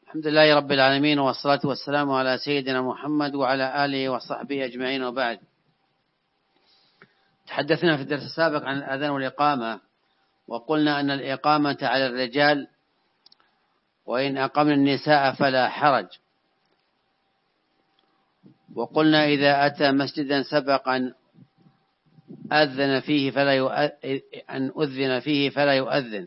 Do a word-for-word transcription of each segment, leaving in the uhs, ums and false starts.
الحمد لله رب العالمين، والصلاة والسلام على سيدنا محمد وعلى آله وصحبه أجمعين، وبعد. تحدثنا في الدرس السابق عن الأذان والإقامة، وقلنا أن الإقامة على الرجال، وإن أقمنا النساء فلا حرج. وقلنا إذا أتى مسجدا سبق أن أذن فيه فلا يؤذن أن أذن فيه فلا يؤذن،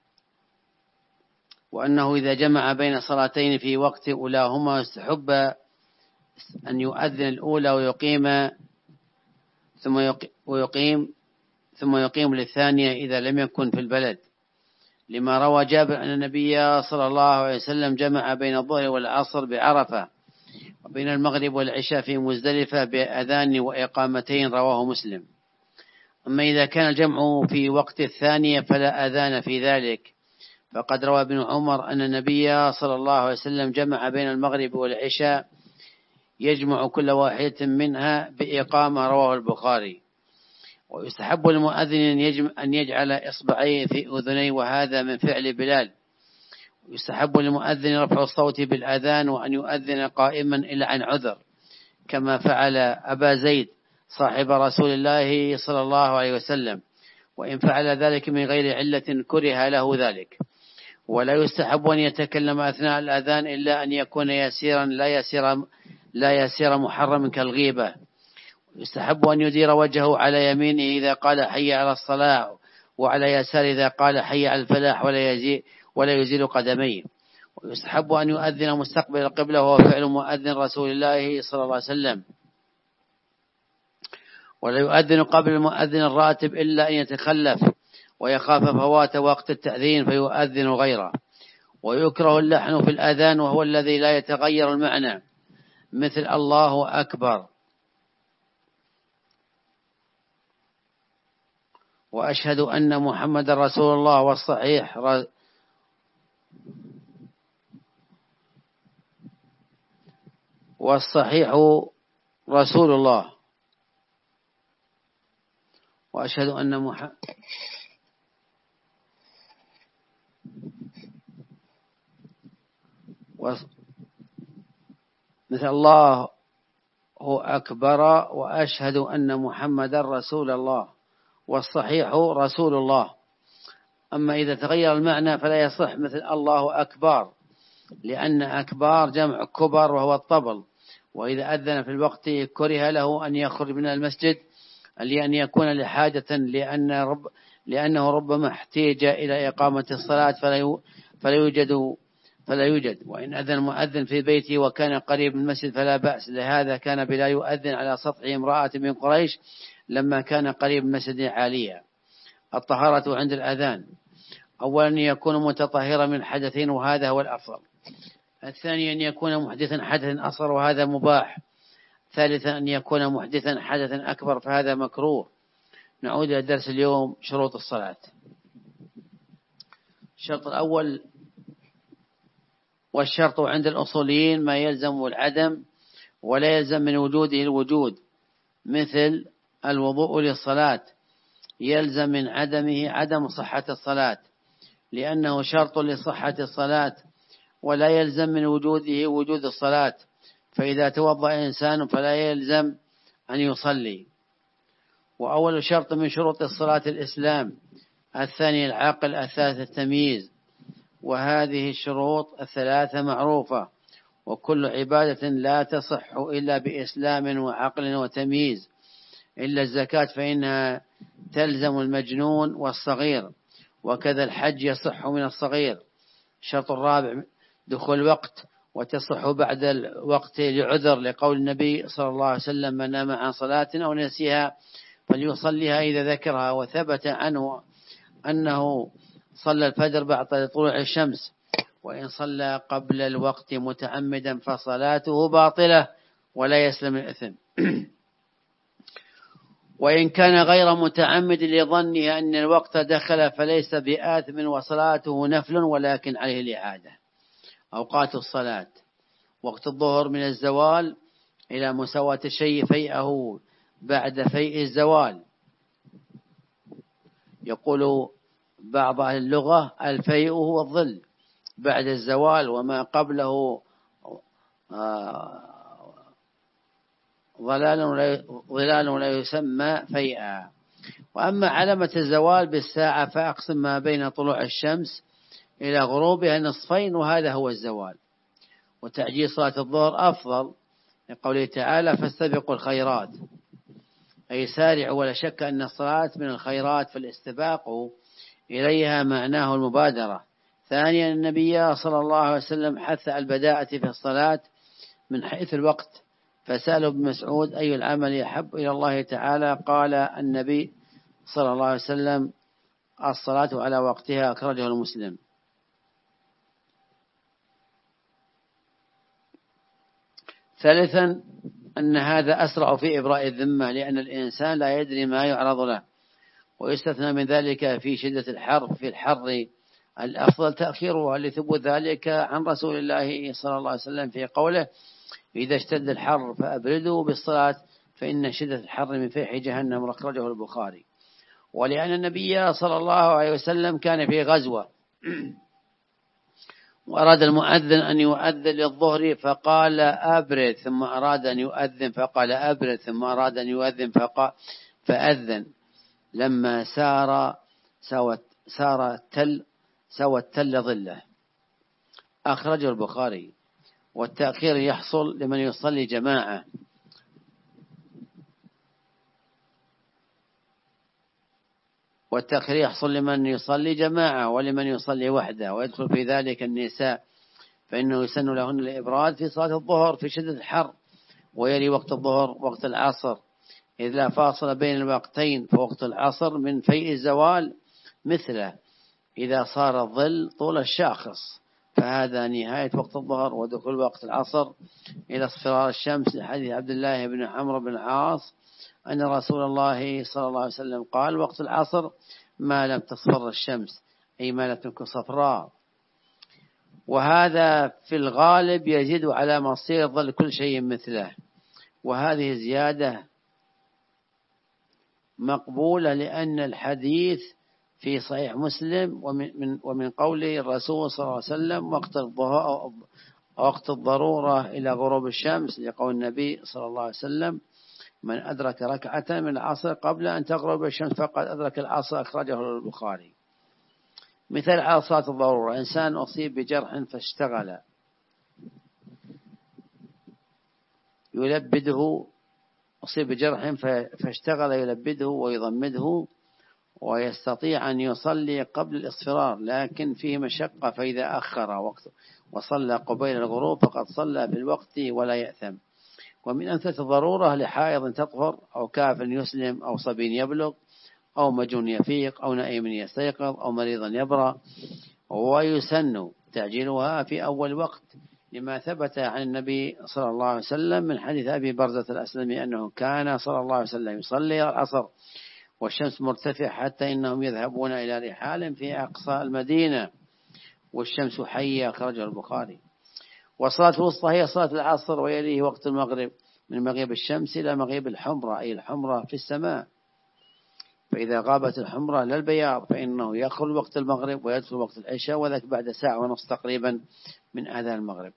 وأنه إذا جمع بين صلاتين في وقت أولاهما يستحب أن يؤذن الأولى ويقيم ثم ويقيم ثم يقيم للثانية إذا لم يكن في البلد، لما روى جابر أن النبي صلى الله عليه وسلم جمع بين الظهر والعصر بعرفة وبين المغرب والعشاء في مزدلفة بأذان وإقامتين، رواه مسلم. أما إذا كان الجمع في وقت الثانية فلا أذان في ذلك، فقد روى ابن عمر أن النبي صلى الله عليه وسلم جمع بين المغرب والعشاء يجمع كل واحدة منها بإقامة، رواه البخاري. ويستحب للمؤذن أن يجعل إصبعيه في أذنيه، وهذا من فعل بلال. ويستحب للمؤذن رفع الصوت بالأذان وأن يؤذن قائما إلا عن عذر، كما فعل أبا زيد صاحب رسول الله صلى الله عليه وسلم، وإن فعل ذلك من غير علة كره له ذلك. ولا يستحب أن يتكلم أثناء الأذان إلا أن يكون يسيرا لا يسير لا يسير محرما كالغيبة. يستحب أن يدير وجهه على يمينه إذا قال حي على الصلاة، وعلى يسار إذا قال حي على الفلاح، ولا يزيل ولا يزيل قدميه. ويستحب أن يؤذن مستقبل القبلة، وهو فعل مؤذن رسول الله صلى الله عليه وسلم. ولا يؤذن قبل المؤذن الراتب إلا أن يتخلف ويخاف فوات وقت التأذين فيؤذن غيره. ويكره اللحن في الأذان، وهو الذي لا يتغير المعنى، مثل الله أكبر وأشهد أن محمد رسول الله، والصحيح والصحيح رسول الله، وأشهد أن محمد مثل الله أكبر وأشهد أن محمد رسول الله، والصحيح رسول الله. أما إذا تغير المعنى فلا يصح مثل الله أكبر، لأن أكبر جمع كبر وهو الطبل. وإذا أذن في الوقت كره له أن يخرج من المسجد لأن يكون لحاجة، لأن رب لأنه ربما احتاج إلى إقامة الصلاة فلا فلا يوجد فلا يوجد وإن أذن المؤذن في بيته وكان قريب من المسجد فلا بأس. لهذا كان بلال يؤذن على سطح امرأة من قريش لما كان قريب من المسجد عاليا. الطهارة عند الأذان: أولا أن يكون متطهرا من حدثين، وهذا هو الأفضل. الثاني أن يكون محدثا حدث أصغر، وهذا مباح. ثالثا أن يكون محدثا حدثا أكبر، فهذا مكروه. نعود إلى درس اليوم: شروط الصلاة. الشرط الأول: والشرط عند الأصوليين ما يلزم العدم ولا يلزم من وجوده الوجود، مثل الوضوء للصلاة يلزم من عدمه عدم صحة الصلاة، لأنه شرط لصحة الصلاة، ولا يلزم من وجوده وجود الصلاة، فإذا توضأ إنسان فلا يلزم أن يصلي. وأول شرط من شروط الصلاة الإسلام، الثاني العقل، الثالث التمييز. وهذه الشروط الثلاثة معروفة، وكل عبادة لا تصح إلا بإسلام وعقل وتمييز، إلا الزكاة فإنها تلزم المجنون والصغير، وكذا الحج يصح من الصغير. الشرط الرابع دخول الوقت، وتصح بعد الوقت لعذر، لقول النبي صلى الله عليه وسلم: من نام عن صلاة أو نسيها فليصليها إذا ذكرها. وثبت عنه أنه صلى الفجر بعد طلوع الشمس، وإن صلى قبل الوقت متعمدا فصلاته باطلة ولا يسلم الإثم. وإن كان غير متعمد لظنه أن الوقت دخل فليس بآثم، وصلاته نفل ولكن عليه الإعادة. أوقات الصلاة: وقت الظهر من الزوال إلى مساواة الشيء فيئه بعد فيء الزوال. يقول بعض أهل اللغة: الفيء هو الظل بعد الزوال وما قبله ظلال ولا يسمى فيئا. وأما علامة الزوال بالساعة فأقسم ما بين طلوع الشمس إلى غروبها نصفين، وهذا هو الزوال. وتعجيل صلاة الظهر أفضل لقوله تعالى فاستبقوا الخيرات، أي سارعوا، ولا شك أن الصلاة من الخيرات، فالاستباق إليها معناه المبادرة. ثانيا النبي صلى الله عليه وسلم حث البداءة في الصلاة من حيث الوقت، فسأله ابن مسعود أي العمل يحب إلى الله تعالى؟ قال النبي صلى الله عليه وسلم الصلاة على وقتها، أخرجه المسلم. ثالثا أن هذا أسرع في إبراء الذمة، لأن الإنسان لا يدري ما يعرض له، ويستثنى من ذلك في شدة الحر. في الحر الأفضل تأخيرها لثبوت ذلك عن رسول الله صلى الله عليه وسلم في قوله إذا اشتد الحر فأبردوا بالصلاة فإن شدة الحر من فيح جهنم، أخرجه البخاري. ولأن النبي صلى الله عليه وسلم كان في غزوة وأراد المؤذن أن يؤذن للظهر فقال أبرد، ثم أراد أن يؤذن فقال أبرد، ثم أراد أن يؤذن فقال فأذن. لما سار سوت سار التل سوى التل ظله، أخرجه البخاري. والتأخير يحصل لمن يصلي جماعة، والتأخير يحصل لمن يصلي جماعة ولمن يصلي وحده، ويدخل في ذلك النساء، فإنه يسن لهن الإبراد في صلاة الظهر في شدة الحر، ويلي وقت الظهر وقت العصر إذ لا فاصل بين الوقتين، فوقت العصر من فيء الزوال مثله إذا صار الظل طول الشاخص، فهذا نهاية وقت الظهر. ودخول وقت العصر إلى اصفرار الشمس لحديث عبد الله بن عمرو بن العاص أن رسول الله صلى الله عليه وسلم قال وقت العصر ما لم تصفر الشمس، أي ما لم تكن صفراء. وهذا في الغالب يزيد على مصير ظل كل شيء مثله، وهذه زيادة مقبولة لأن الحديث في صحيح مسلم ومن, ومن قول الرسول صلى الله عليه وسلم وقت وقت الضرورة إلى غروب الشمس، لقول النبي صلى الله عليه وسلم من أدرك ركعة من العصر قبل أن تغرب الشمس فقد أدرك العصر، أخرجه البخاري. مثال على صلاة الضرورة: إنسان أصيب بجرح فاشتغل يلبده، أصيب بجرح فاشتغل يلبده ويضمده، ويستطيع أن يصلي قبل الإصفرار، لكن فيه مشقة، فإذا أخر وقت وصلى قبيل الغروب فقد صلى في الوقت ولا يأثم. ومن أمثلة الضرورة لحائض تطهر، أو كافر يسلم، أو صبي يبلغ، أو مجنون يفيق، أو نائم يستيقظ، أو مريض يبرأ. ويسن تعجيلها في أول وقت لما ثبت عن النبي صلى الله عليه وسلم من حديث أبي برزة الأسلمي أنه كان صلى الله عليه وسلم يصلي العصر والشمس مرتفعة حتى إنهم يذهبون إلى رحال في أقصى المدينة والشمس حية، أخرجه البخاري. وصلاة الوسطى هي صلاة العصر، ويليه وقت المغرب من مغيب الشمس إلى مغيب الحمرة، أي الحمرة في السماء، فإذا غابت الحمرة لا البياض فإنه يدخل وقت المغرب ويدخل وقت العشاء، وذلك بعد ساعة ونصف تقريبا من أذان المغرب.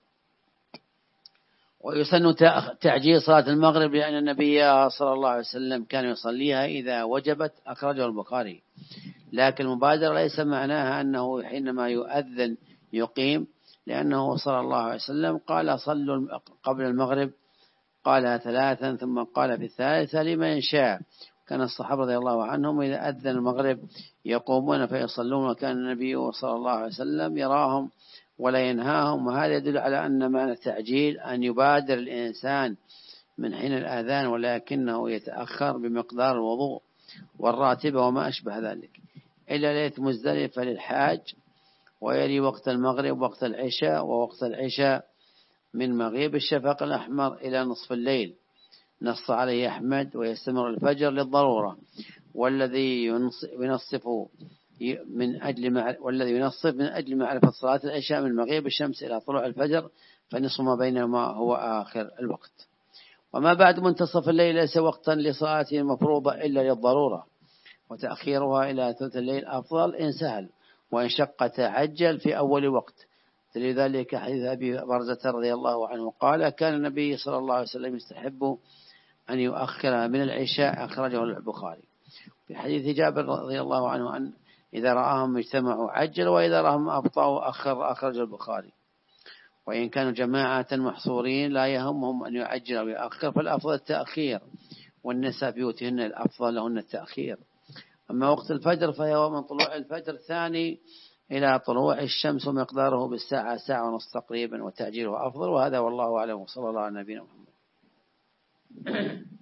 ويسن تعجيل صلاة المغرب لأن النبي صلى الله عليه وسلم كان يصليها إذا وجبت، أخرجه البخاري. لكن المبادرة ليس معناها أنه حينما يؤذن يقيم، لأنه صلى الله عليه وسلم قال صلوا قبل المغرب، قالها ثلاثا ثم قال في الثالثة لمن شاء. كان الصحابة رضي الله عنهم إذا أذن المغرب يقومون فيصلون، وكان النبي صلى الله عليه وسلم يراهم ولا ينهاهم. وهذا يدل على أن معنى التعجيل أن يبادر الإنسان من حين الآذان، ولكنه يتأخر بمقدار الوضوء والراتبة وما أشبه ذلك، إلا ليلة مزدلفة للحاج. ويلي وقت المغرب وقت العشاء، ووقت العشاء من مغيب الشفق الأحمر إلى نصف الليل، نص عليه أحمد. ويستمر الفجر للضرورة، والذي ينصف من أجل مع... والذي ينصف من أجل معرفة صلاة العشاء من مغيب الشمس إلى طلوع الفجر، فنصف ما بينهما هو آخر الوقت. وما بعد منتصف الليل ليس وقتا لصلاة المفروضة إلا للضرورة، وتأخيرها إلى ثلث الليل أفضل إن سهل، وإن شق تعجل في أول وقت. دليل ذلك حديث أبي برزة رضي الله عنه قال كان النبي صلى الله عليه وسلم يستحب أن يؤخر من العشاء، أخرجه البخاري. في حديث جابر رضي الله عنه أن إذا رآهم اجتمعوا عجل وإذا رآهم أبطأوا أخر، أخرج البخاري. وإن كانوا جماعة محصورين لا يهمهم أن يعجل أو يؤخر فالأفضل التأخير، والنساء في بيوتهن الأفضل لهن التأخير. أما وقت الفجر فهو من طلوع الفجر الثاني إلى طلوع الشمس، ومقداره بالساعة ساعة ونصف تقريبا، وتأجيله أفضل. وهذا والله أعلم، وصلى الله على نبينا محمد.